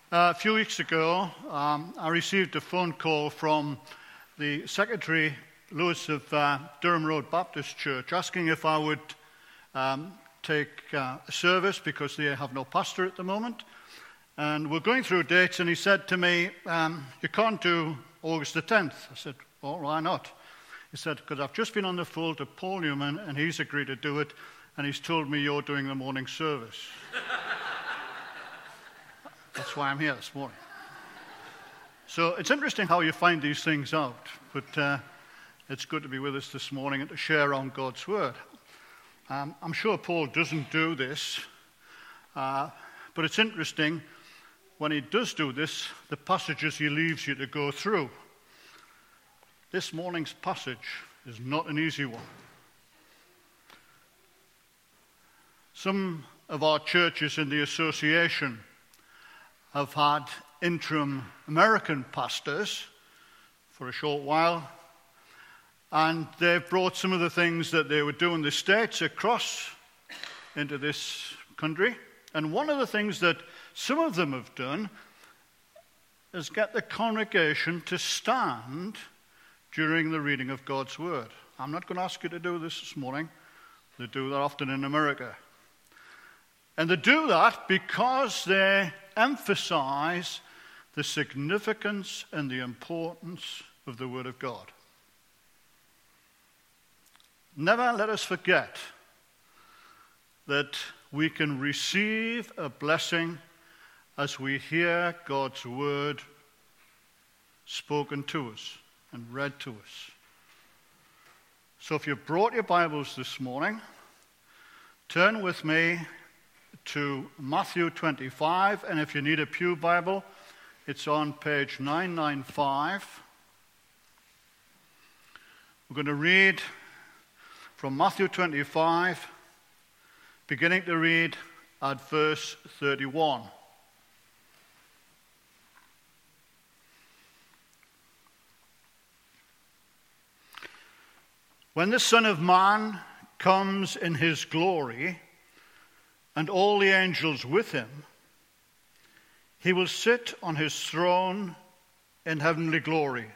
A few weeks ago, I received a phone call from the Secretary, Lewis of Durham Road Baptist Church, asking if I would take a service because they have no pastor at the moment. And we're going through dates, and he said to me, you can't do August the 10th. I said, well, why not? He said, because I've just been on the phone to Paul Newman, and he's agreed to do it, and he's told me you're doing the morning service. That's why I'm here this morning. So it's interesting how you find these things out, but it's good to be with us this morning and to share on God's Word. I'm sure Paul doesn't do this, but it's interesting when he does do this, the passages he leaves you to go through. This morning's passage is not an easy one. Some of our churches in the association have had interim American pastors for a short while, and they've brought some of the things that they would do in the States across into this country. And one of the things that some of them have done is get the congregation to stand during the reading of God's Word. I'm not going to ask you to do this morning. They do that often in America. And they do that because they emphasize the significance and the importance of the Word of God. Never let us forget that we can receive a blessing as we hear God's Word spoken to us and read to us. So if you brought your Bibles this morning, turn with me to Matthew 25, and if you need a pew Bible, it's on page 995. We're going to read from Matthew 25, beginning to read at verse 31. When the Son of Man comes in his glory, and all the angels with him, he will sit on his throne in heavenly glory.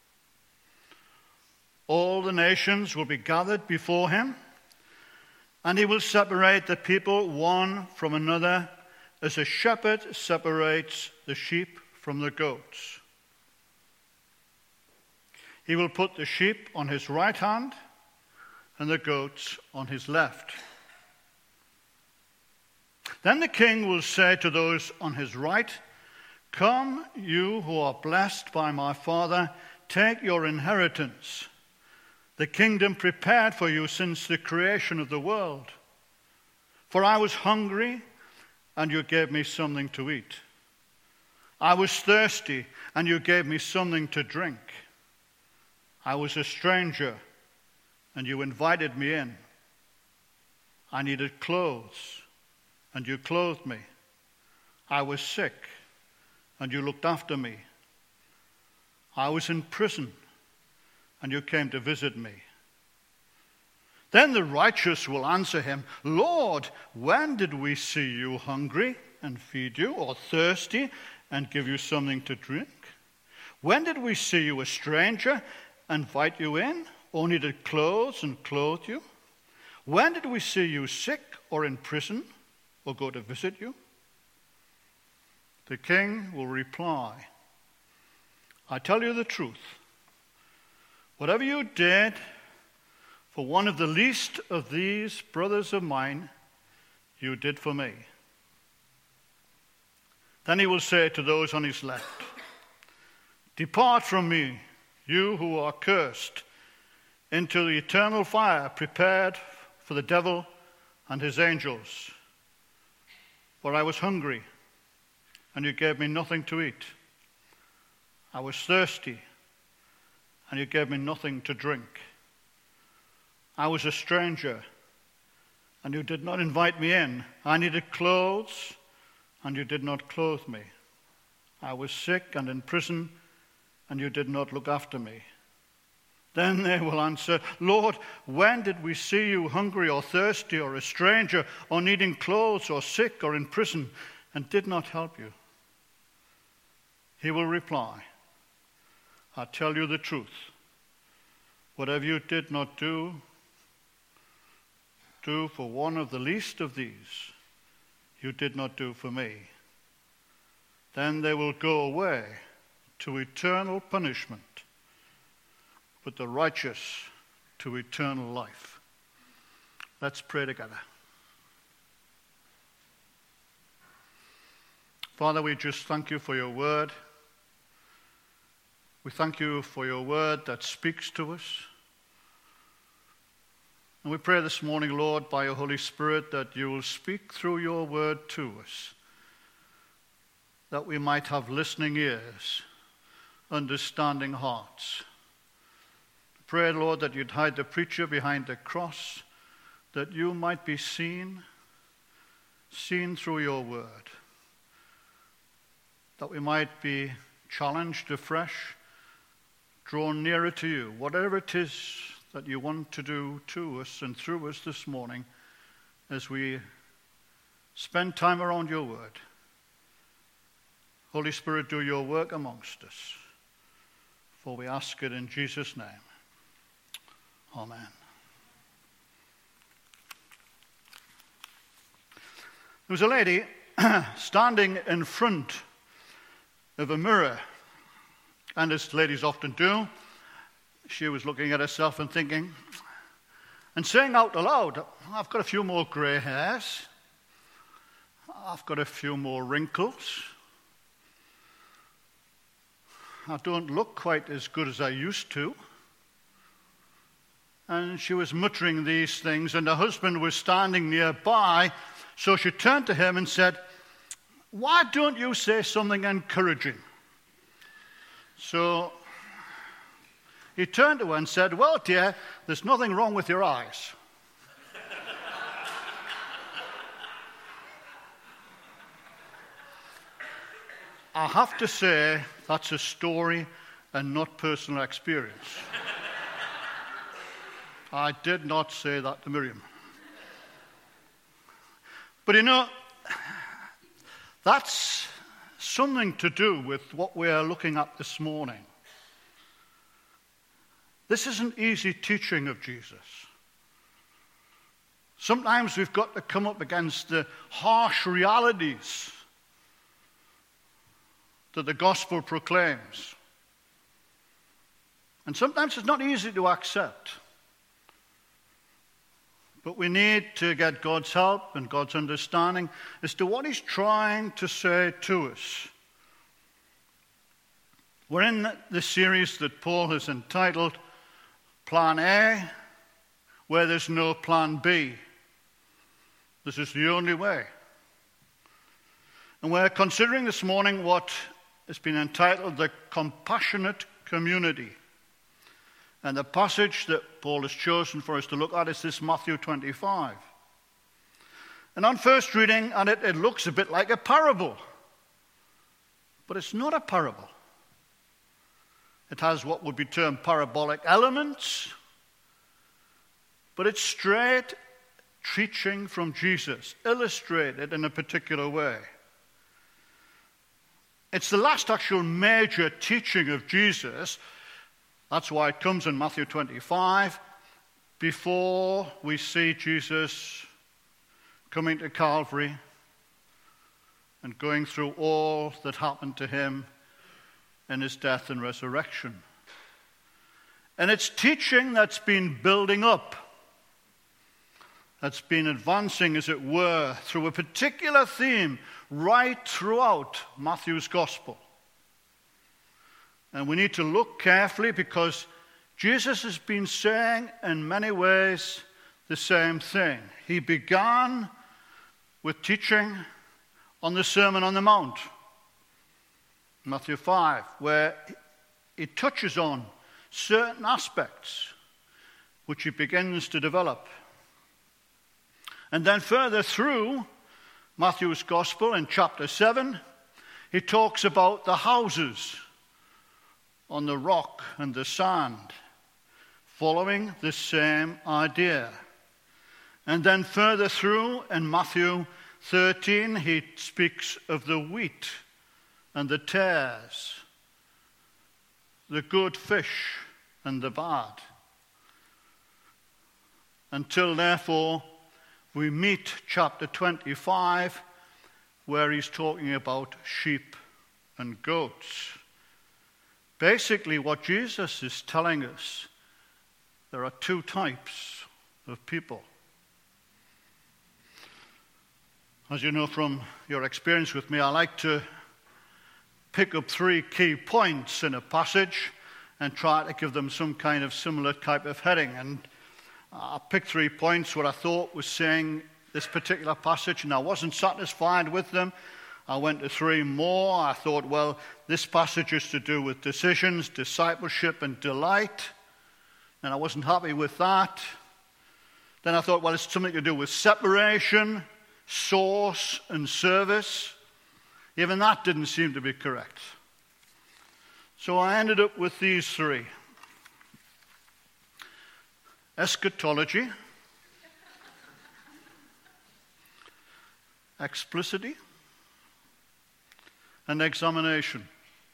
All the nations will be gathered before him, and he will separate the people one from another, as a shepherd separates the sheep from the goats. He will put the sheep on his right hand and the goats on his left. Then the king will say to those on his right, "Come, you who are blessed by my Father, take your inheritance, the kingdom prepared for you since the creation of the world. For I was hungry, and you gave me something to eat. I was thirsty, and you gave me something to drink. I was a stranger, and you invited me in. I needed clothes, and you clothed me. I was sick, and you looked after me. I was in prison, and you came to visit me." Then the righteous will answer him, "Lord, when did we see you hungry and feed you, or thirsty and give you something to drink? When did we see you a stranger and invite you in, or needed clothes and clothe you? When did we see you sick or in prison, or go to visit you?" The king will reply, "I tell you the truth. Whatever you did for one of the least of these brothers of mine, you did for me." Then he will say to those on his left, "Depart from me, you who are cursed, into the eternal fire prepared for the devil and his angels. For I was hungry, and you gave me nothing to eat. I was thirsty, and you gave me nothing to drink. I was a stranger, and you did not invite me in. I needed clothes, and you did not clothe me. I was sick and in prison, and you did not look after me." Then they will answer, "Lord, when did we see you hungry or thirsty or a stranger or needing clothes or sick or in prison and did not help you?" He will reply, I tell you the truth. Whatever you did not do for one of the least of these, you did not do for me. Then they will go away to eternal punishment, but the righteous to eternal life. Let's pray together. Father, we just thank you for your word. We thank you for your word that speaks to us. And we pray this morning, Lord, by your Holy Spirit, that you will speak through your word to us, that we might have listening ears, understanding hearts. Pray, Lord, that you'd hide the preacher behind the cross, that you might be seen through your word, that we might be challenged afresh, drawn nearer to you, whatever it is that you want to do to us and through us this morning as we spend time around your word. Holy Spirit, do your work amongst us, for we ask it in Jesus' name. Amen. There was a lady standing in front of a mirror, and as ladies often do, she was looking at herself and thinking, and saying out aloud, I've got a few more grey hairs, I've got a few more wrinkles, I don't look quite as good as I used to. And she was muttering these things, and her husband was standing nearby, so she turned to him and said, why don't you say something encouraging? So he turned to her and said, well, dear, there's nothing wrong with your eyes. I have to say, that's a story and not personal experience. I did not say that to Miriam. But you know, that's something to do with what we are looking at this morning. This isn't easy teaching of Jesus. Sometimes we've got to come up against the harsh realities that the gospel proclaims. And sometimes it's not easy to accept. But we need to get God's help and God's understanding as to what he's trying to say to us. We're in the series that Paul has entitled Plan A, where there's no plan B. This is the only way. And we're considering this morning what has been entitled the compassionate community. And the passage that Paul has chosen for us to look at is this Matthew 25. And on first reading at it, it looks a bit like a parable. But it's not a parable. It has what would be termed parabolic elements, but it's straight teaching from Jesus, illustrated in a particular way. It's the last actual major teaching of Jesus. That's why it comes in Matthew 25, before we see Jesus coming to Calvary and going through all that happened to him in his death and resurrection. And it's teaching that's been building up, that's been advancing, as it were, through a particular theme right throughout Matthew's gospel. And we need to look carefully because Jesus has been saying in many ways the same thing. He began with teaching on the Sermon on the Mount, Matthew 5, where he touches on certain aspects which he begins to develop. And then further through Matthew's Gospel in chapter 7, he talks about the houses on the rock and the sand, following the same idea. And then further through in Matthew 13, he speaks of the wheat and the tares, the good fish and the bad. Until, therefore, we meet chapter 25, where he's talking about sheep and goats. Basically, what Jesus is telling us, there are two types of people. As you know from your experience with me, I like to pick up 3 key points in a passage and try to give them some kind of similar type of heading. And I picked 3 points what I thought was saying this particular passage, and I wasn't satisfied with them. I went to 3 more. I thought, well, this passage is to do with decisions, discipleship, and delight. And I wasn't happy with that. Then I thought, well, it's something to do with separation, source, and service. Even that didn't seem to be correct. So I ended up with these 3. Eschatology, explicity, and examination.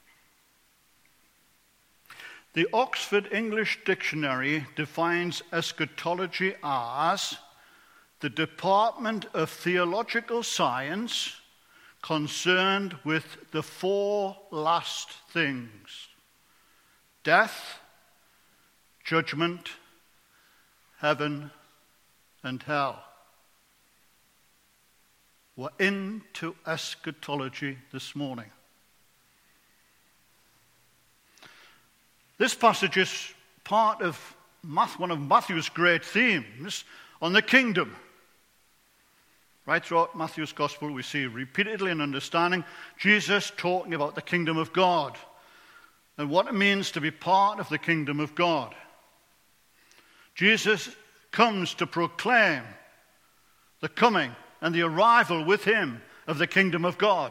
The Oxford English Dictionary defines eschatology as the department of theological science concerned with the 4 last things: death, judgment, heaven, and hell. We're into eschatology this morning. This passage is part of one of Matthew's great themes on the kingdom. Right throughout Matthew's gospel, we see repeatedly in understanding Jesus talking about the kingdom of God and what it means to be part of the kingdom of God. Jesus comes to proclaim the coming and the arrival with him of the kingdom of God.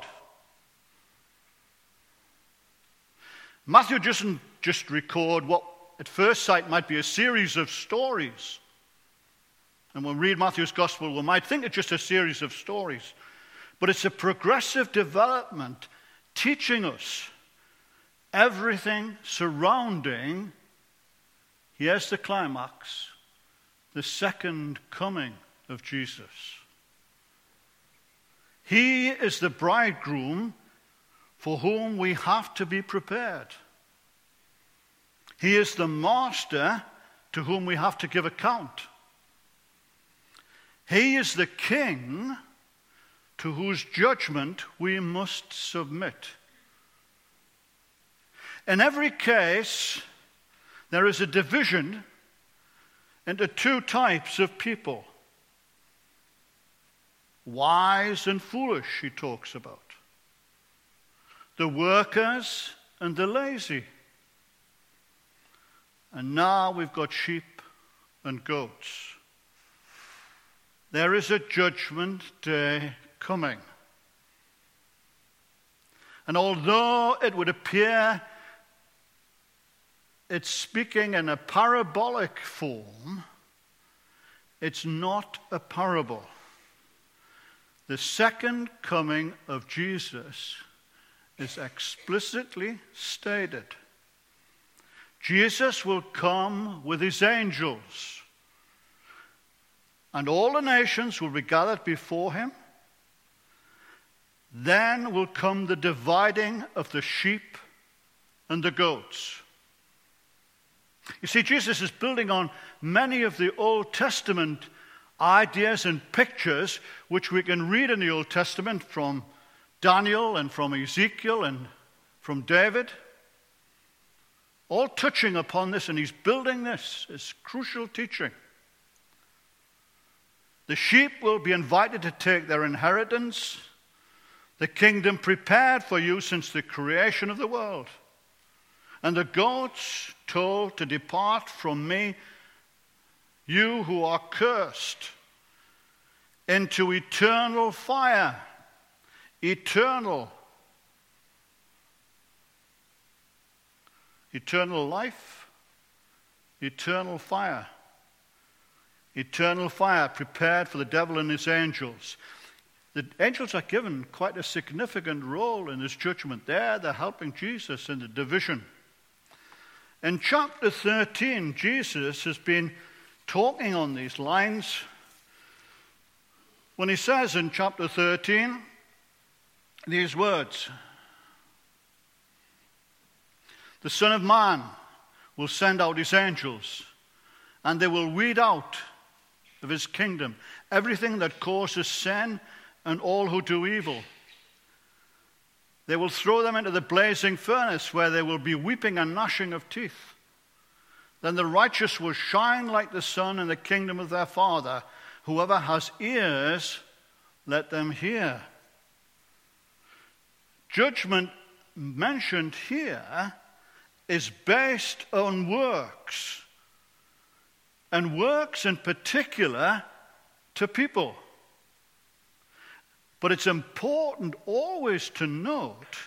Matthew doesn't just record what at first sight might be a series of stories. And when we read Matthew's gospel, we might think it's just a series of stories. But it's a progressive development teaching us everything surrounding, here's the climax, the second coming of Jesus. He is the bridegroom for whom we have to be prepared. He is the master to whom we have to give account. He is the king to whose judgment we must submit. In every case, there is a division into 2 types of people. Wise and foolish, he talks about. The workers and the lazy. And now we've got sheep and goats. There is a judgment day coming. And although it would appear it's speaking in a parabolic form, it's not a parable. The second coming of Jesus is explicitly stated. Jesus will come with his angels, and all the nations will be gathered before him. Then will come the dividing of the sheep and the goats. You see, Jesus is building on many of the Old Testament ideas and pictures which we can read in the Old Testament from Daniel and from Ezekiel and from David. All touching upon this, and he's building this as crucial teaching. The sheep will be invited to take their inheritance, the kingdom prepared for you since the creation of the world. And the goats told to depart from me, you who are cursed, into eternal fire. Eternal life, eternal fire. Eternal fire prepared for the devil and his angels. The angels are given quite a significant role in this judgment. They're helping Jesus in the division. In chapter 13, Jesus has been talking on these lines when he says in chapter 13 these words, "The Son of Man will send out his angels, and they will weed out of his kingdom everything that causes sin and all who do evil. They will throw them into the blazing furnace, where there will be weeping and gnashing of teeth. Then the righteous will shine like the sun in the kingdom of their Father. Whoever has ears, let them hear." Judgment mentioned here is based on works, and works in particular to people. But it's important always to note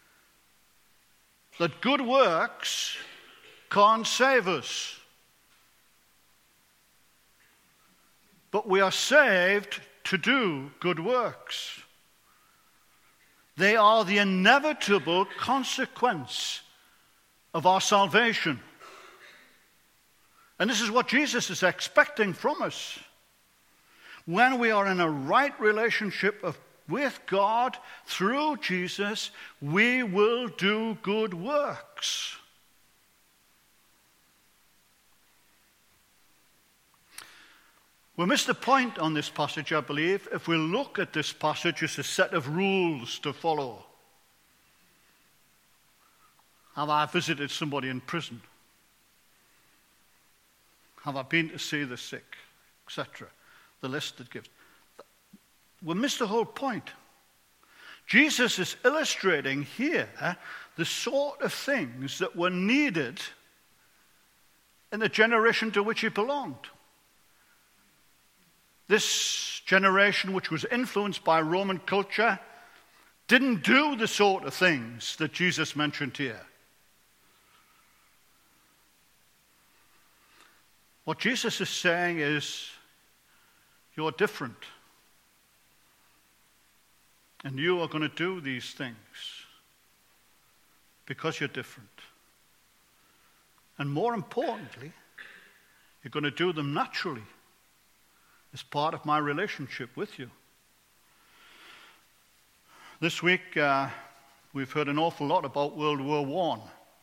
that good works can't save us. But we are saved to do good works. They are the inevitable consequence of our salvation. And this is what Jesus is expecting from us. When we are in a right relationship with God through Jesus, we will do good works. We missed the point on this passage, I believe, if we look at this passage as a set of rules to follow. Have I visited somebody in prison? Have I been to see the sick? Etc. The list it gives. We missed the whole point. Jesus is illustrating here the sort of things that were needed in the generation to which he belonged. This generation, which was influenced by Roman culture, didn't do the sort of things that Jesus mentioned here. What Jesus is saying is, you're different. And you are going to do these things because you're different. And more importantly, you're going to do them naturally as part of my relationship with you. This week, we've heard an awful lot about World War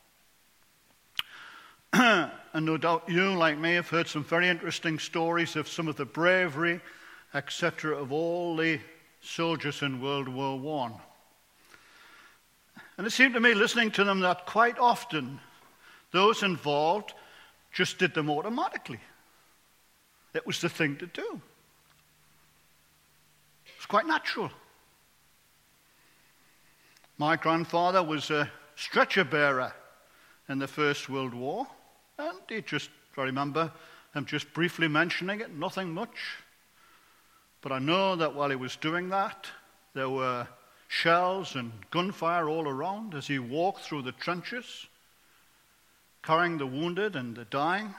I. And no doubt you, like me, have heard some very interesting stories of some of the bravery, etc., of all the soldiers in World War I. And it seemed to me, listening to them, that quite often those involved just did them automatically. It was the thing to do. It's quite natural. My grandfather was a stretcher bearer in the First World War, and I remember him just briefly mentioning it, nothing much. But I know that while he was doing that, there were shells and gunfire all around as he walked through the trenches, carrying the wounded and the dying.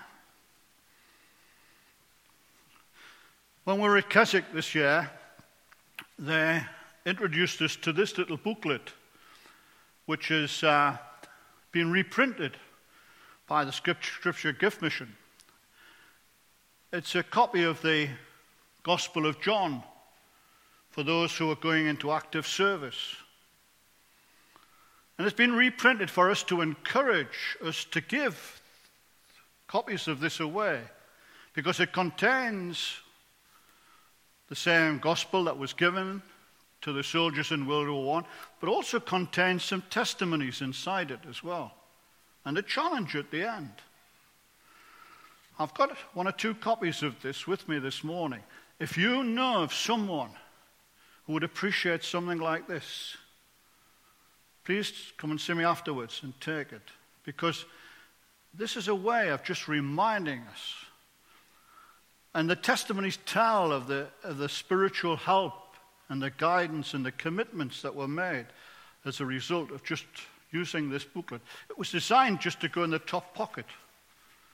When we were at Keswick this year, they introduced us to this little booklet, which has been reprinted by the Scripture Gift Mission. It's a copy of the Gospel of John for those who are going into active service. And it's been reprinted for us to encourage us to give copies of this away, because it contains the same gospel that was given to the soldiers in World War I, but also contains some testimonies inside it as well, and a challenge at the end. I've got one or two copies of this with me this morning. If you know of someone who would appreciate something like this, please come and see me afterwards and take it, because this is a way of just reminding us. And the testimonies tell of the spiritual help and the guidance and the commitments that were made as a result of just using this booklet. It was designed just to go in the top pocket,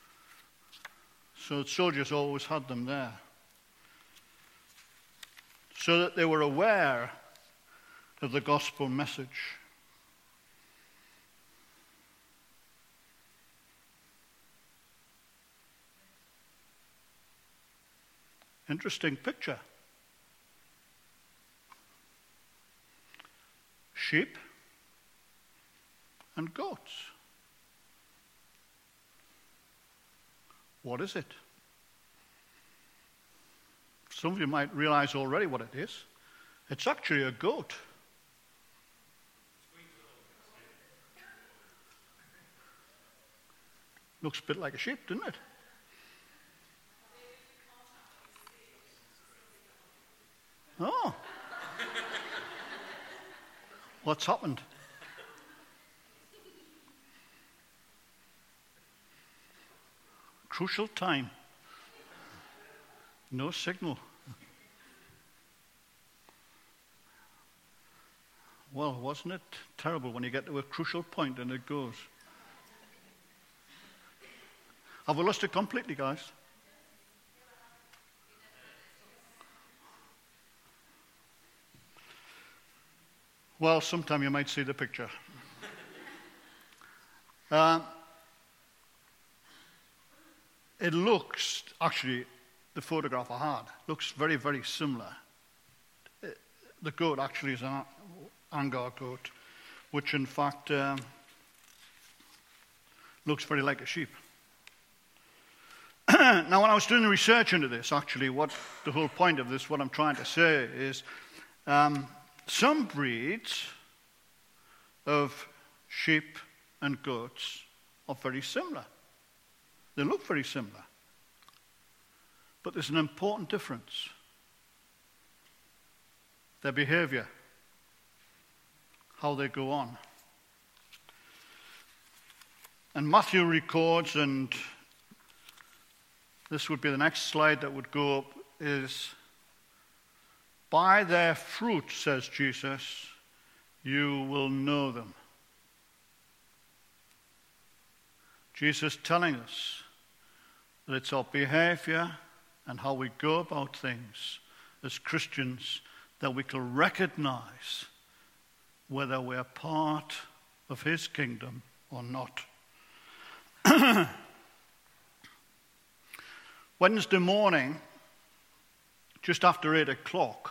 so soldiers always had them there. so that they were aware of the gospel message. Interesting picture. Sheep and goats. What is it? Some of you might realize already what it is. It's actually a goat. Looks a bit like a sheep, doesn't it? Oh. What's happened? Crucial time. No signal. Well, wasn't it terrible when you get to a crucial point and it goes? Have we lost it completely, guys? Well, sometime you might see the picture. It looks, actually, the photograph I had, looks very, very similar. The goat actually is an Angora goat, which in fact looks very like a sheep. Now, when I was doing the research into this, actually, what the whole point of this, what I'm trying to say is, some breeds of sheep and goats are very similar. They look very similar. But there's an important difference. Their behavior, how they go on. And Matthew records, and this would be the next slide that would go up, is, by their fruit, says Jesus, you will know them. Jesus telling us that it's our behavior and how we go about things as Christians that we can recognize whether we're part of his kingdom or not. Wednesday morning, just after 8 o'clock,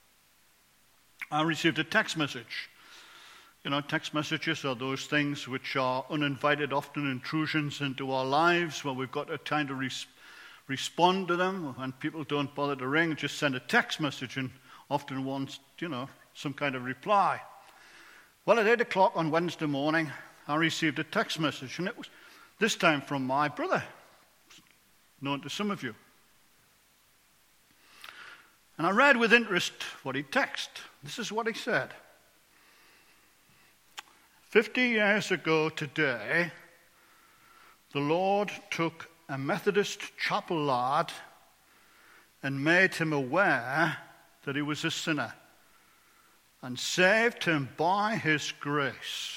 I received a text message. You know, text messages are those things which are uninvited, often intrusions into our lives, where we've got a time to respond to them. When people don't bother to ring, just send a text message and often want, some kind of reply. Well, at 8 o'clock on Wednesday morning, I received a text message, and it was this time from my brother, known to some of you. And I read with interest what he texted. This is what he said. 50 years ago today, the Lord took a Methodist chapel lad and made him aware that he was a sinner and saved him by his grace.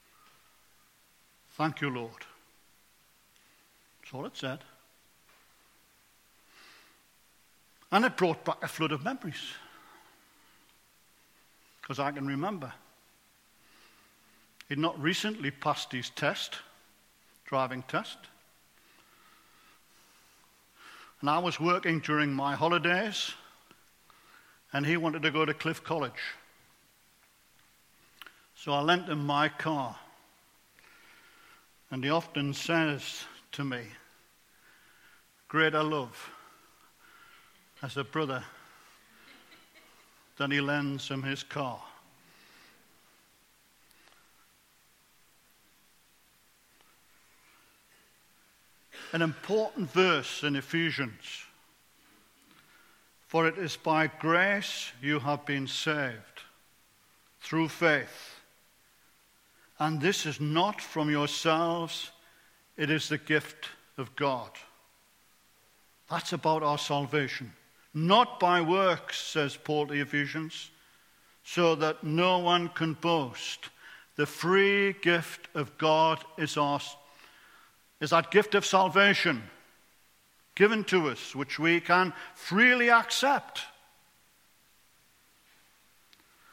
Thank you, Lord. That's all it said. And it brought back a flood of memories. Because I can remember. He'd not recently passed his test, driving test. And I was working during my holidays, and he wanted to go to Cliff College. So I lent him my car. And he often says to me, greater love as a brother than he lends him his car. An important verse in Ephesians. For it is by grace you have been saved, through faith. And this is not from yourselves, it is the gift of God. That's about our salvation. Not by works, says Paul to the Ephesians, so that no one can boast. The free gift of God is ours. Is that gift of salvation given to us, which we can freely accept.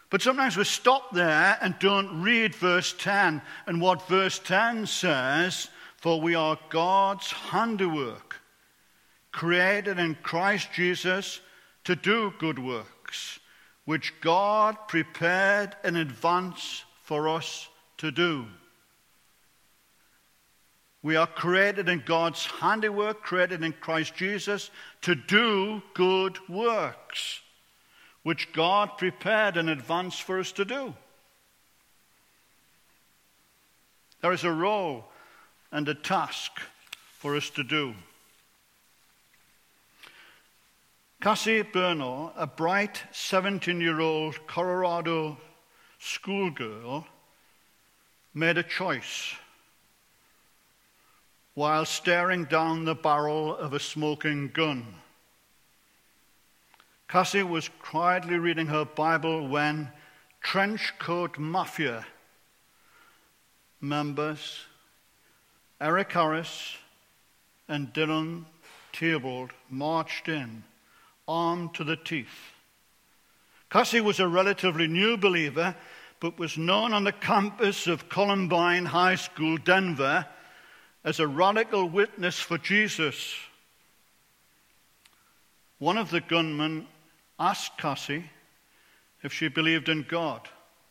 But sometimes we stop there and don't read verse 10. And what verse 10 says, for we are God's handiwork, created in Christ Jesus to do good works, which God prepared in advance for us to do. We are created in God's handiwork, created in Christ Jesus to do good works, which God prepared in advance for us to do. There is a role and a task for us to do. Cassie Bernal, a bright 17-year-old Colorado schoolgirl, made a choice while staring down the barrel of a smoking gun. Cassie was quietly reading her Bible when trenchcoat mafia members Eric Harris and Dylan Theobald marched in, armed to the teeth. Cassie was a relatively new believer, but was known on the campus of Columbine High School, Denver, as a radical witness for Jesus. One of the gunmen asked Cassie if she believed in God.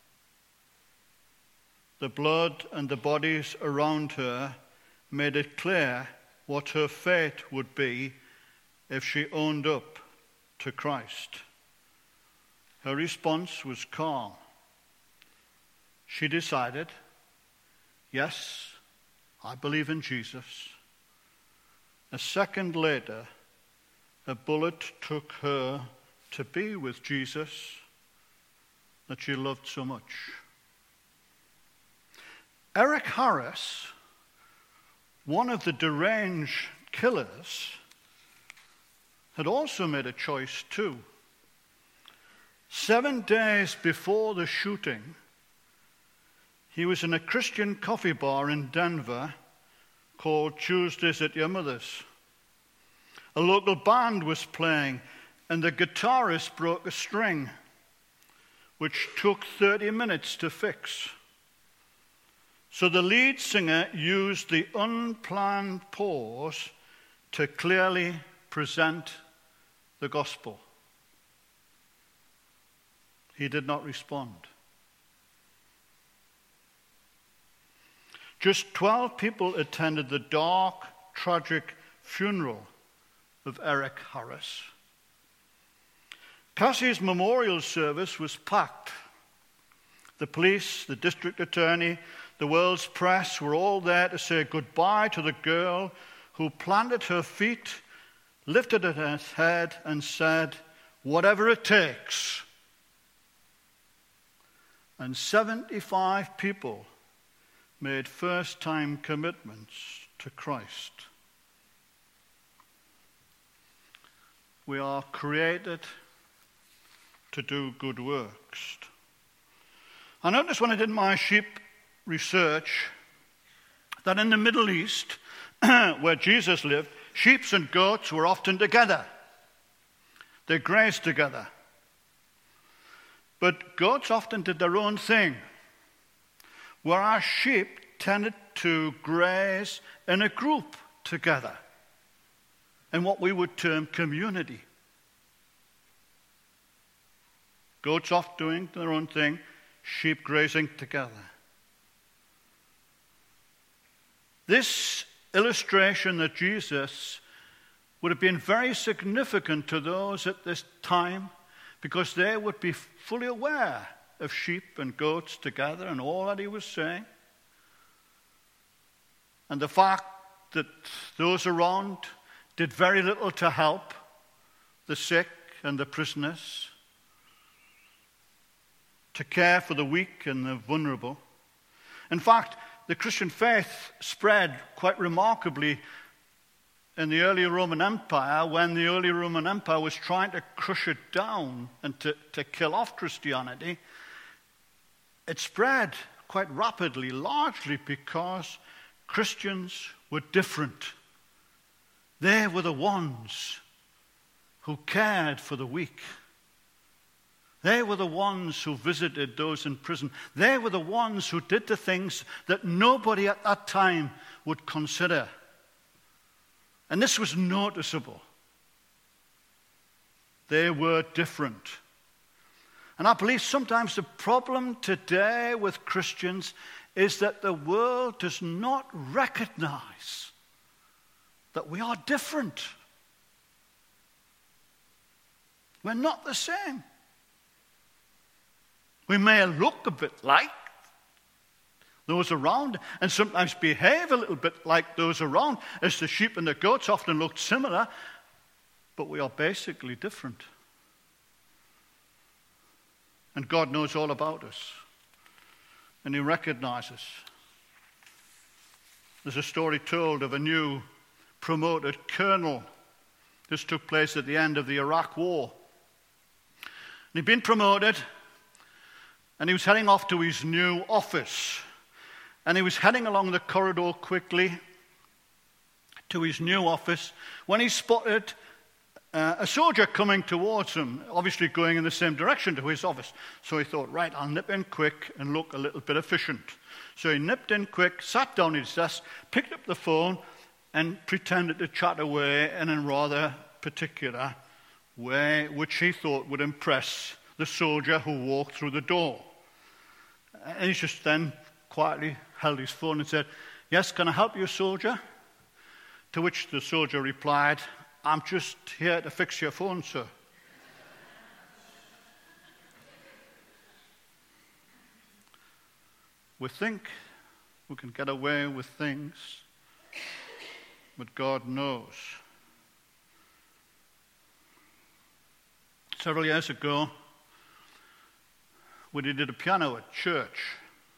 The blood and the bodies around her made it clear what her fate would be if she owned up to Christ. Her response was calm. She decided, yes, I believe in Jesus. A second later, a bullet took her to be with Jesus that she loved so much. Eric Harris, one of the deranged killers, had also made a choice too. 7 days before the shooting, he was in a Christian coffee bar in Denver called Tuesdays at Your Mother's. A local band was playing, and the guitarist broke a string, which took 30 minutes to fix. So the lead singer used the unplanned pause to clearly present the gospel. He did not respond. Just 12 people attended the dark, tragic funeral of Eric Harris. Cassie's memorial service was packed. The police, the district attorney, the world's press were all there to say goodbye to the girl who planted her feet, lifted her head, and said, "Whatever it takes." And 75 people made first-time commitments to Christ. We are created to do good works. I noticed when I did my sheep research that in the Middle East, where Jesus lived, sheep and goats were often together. They grazed together. But goats often did their own thing, whereas sheep tended to graze in a group together, in what we would term community. Goats off doing their own thing, sheep grazing together. This illustration that Jesus would have been very significant to those at this time, because they would be fully aware of sheep and goats together and all that he was saying. And the fact that those around did very little to help the sick and the prisoners, to care for the weak and the vulnerable. In fact, the Christian faith spread quite remarkably in the early Roman Empire, when the early Roman Empire was trying to crush it down and to kill off Christianity. It spread quite rapidly, largely because Christians were different. They were the ones who cared for the weak, They were the ones who visited those in prison. They were the ones who did the things that nobody at that time would consider. And this was noticeable. They were different. And I believe sometimes the problem today with Christians is that the world does not recognize that we are different. We're not the same. We may look a bit like those around and sometimes behave a little bit like those around, as the sheep and the goats often looked similar, but we are basically different. And God knows all about us, and He recognizes. There's a story told of a new promoted colonel. This took place at the end of the Iraq War. And he'd been promoted, and he was heading off to his new office. And he was heading along the corridor quickly to his new office when he spotted a soldier coming towards him, obviously going in the same direction to his office. So he thought, right, I'll nip in quick and look a little bit efficient. So he nipped in quick, sat down at his desk, picked up the phone, and pretended to chat away in a rather particular way, which he thought would impress the soldier who walked through the door. And he just then quietly held his phone and said, "Yes, can I help you, soldier?" To which the soldier replied, "I'm just here to fix your phone, sir." We think we can get away with things, but God knows. Several years ago, we did a piano at church.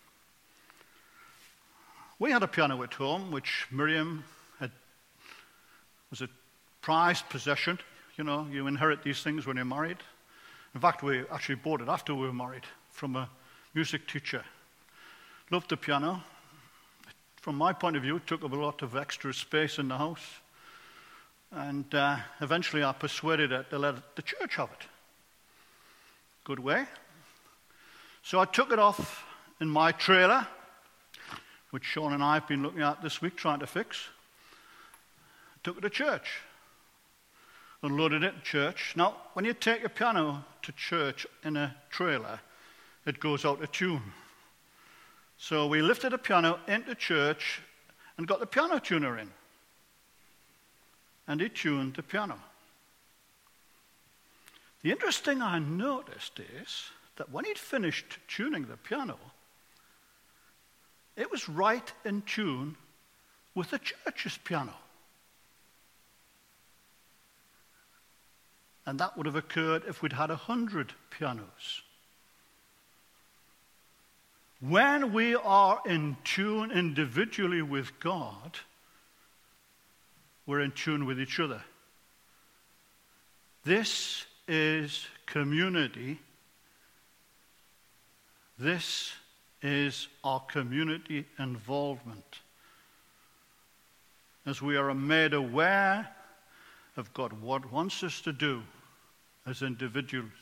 We had a piano at home, which Miriam was a prized possession. You know, you inherit these things when you're married. In fact, we actually bought it after we were married from a music teacher. Loved the piano. From my point of view, it took up a lot of extra space in the house. And eventually I persuaded her to let the church have it. Good way. So I took it off in my trailer, which Sean and I have been looking at this week trying to fix. Took it to church. Unloaded it at church. Now, when you take a piano to church in a trailer, it goes out of tune. So we lifted a piano into church and got the piano tuner in. And he tuned the piano. The interesting thing I noticed is that when he'd finished tuning the piano, it was right in tune with the church's piano. And that would have occurred if we'd had 100 pianos. When we are in tune individually with God, we're in tune with each other. This is community. This is our community involvement. As we are made aware of God, what wants us to do as individuals.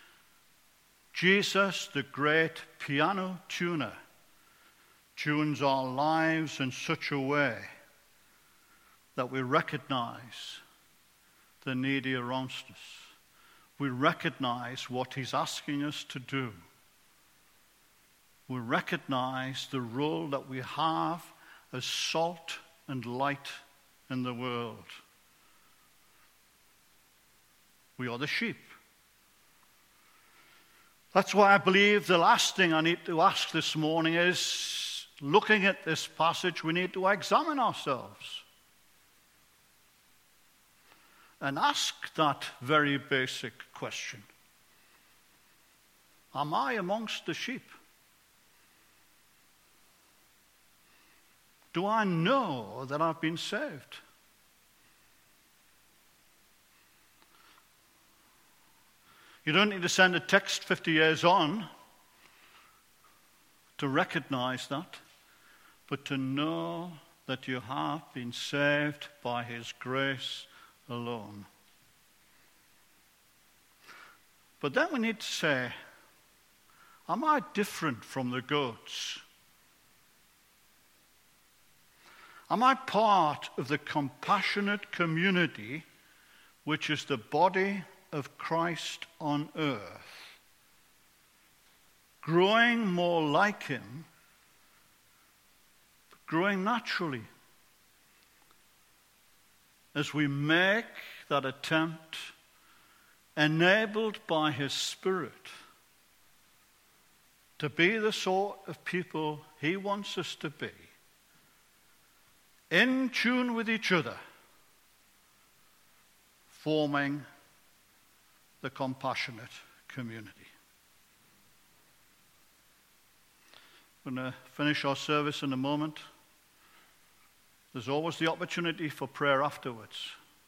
Jesus, the great piano tuner, tunes our lives in such a way that we recognize the needy around us. We recognize what he's asking us to do. We recognize the role that we have as salt and light in the world. We are the sheep. That's why I believe the last thing I need to ask this morning is, looking at this passage, we need to examine ourselves and ask that very basic question. Am I amongst the sheep? Do I know that I've been saved? You don't need to send a text 50 years on to recognize that, but to know that you have been saved by his grace alone. But then we need to say, am I different from the goats? Am I part of the compassionate community which is the body of Christ on earth, growing more like him, growing naturally as we make that attempt, enabled by his Spirit, to be the sort of people he wants us to be, in tune with each other, forming the compassionate community. We're going to finish our service in a moment. There's always the opportunity for prayer afterwards.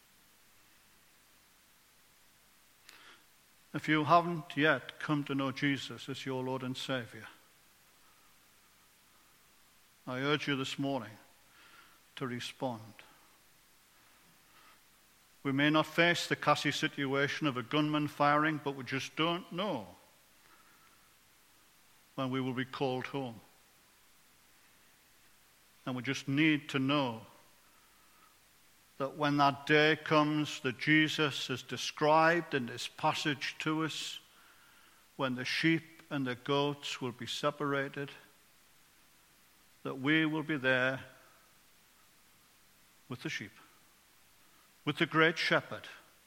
If you haven't yet come to know Jesus as your Lord and Savior, I urge you this morning to respond. We may not face the Cassie situation of a gunman firing, but we just don't know when we will be called home. And we just need to know that when that day comes that Jesus has described in this passage to us, when the sheep and the goats will be separated, that we will be there with the sheep, with the great shepherd,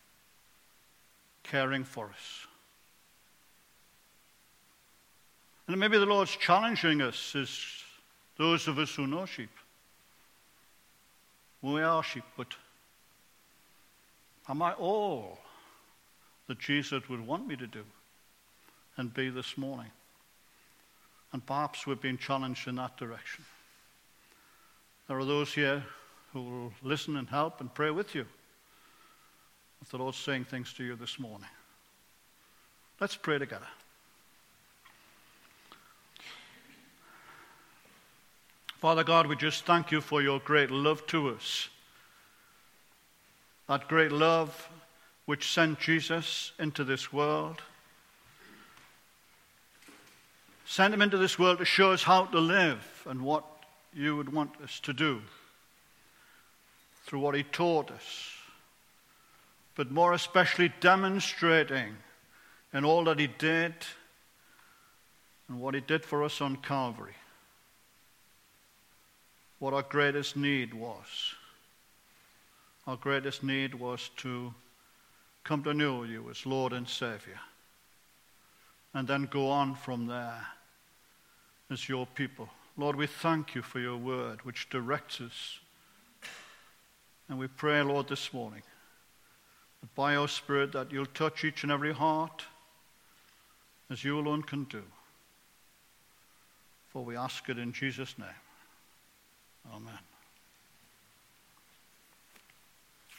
caring for us. And maybe the Lord's challenging us as those of us who know sheep. We are sheep, but am I all that Jesus would want me to do and be this morning? And perhaps we're being challenged in that direction. There are those here who will listen and help and pray with you if the Lord's saying things to you this morning. Let's pray together. Father God, we just thank you for your great love to us. That great love which sent Jesus into this world. Sent him into this world to show us how to live and what you would want us to do through what he taught us. But more especially demonstrating in all that he did and what he did for us on Calvary, what our greatest need was. Our greatest need was to come to know you as Lord and Savior, and then go on from there as your people. Lord, we thank you for your word which directs us. And we pray, Lord, this morning, that by your Spirit that you'll touch each and every heart as you alone can do. For we ask it in Jesus' name. Amen.